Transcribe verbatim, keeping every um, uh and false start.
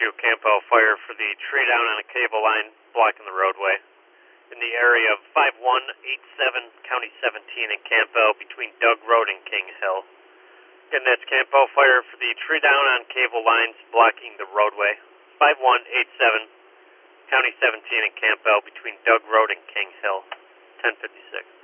two, Campo Fire for the tree down on a cable line blocking the roadway in the area of five one eight seven County seventeen in Campo between Doug Road and King Hill. And that's Campo Fire for the tree down on cable lines blocking the roadway. five one eight seven County seventeen in Campo between Doug Road and King Hill. ten fifty-six.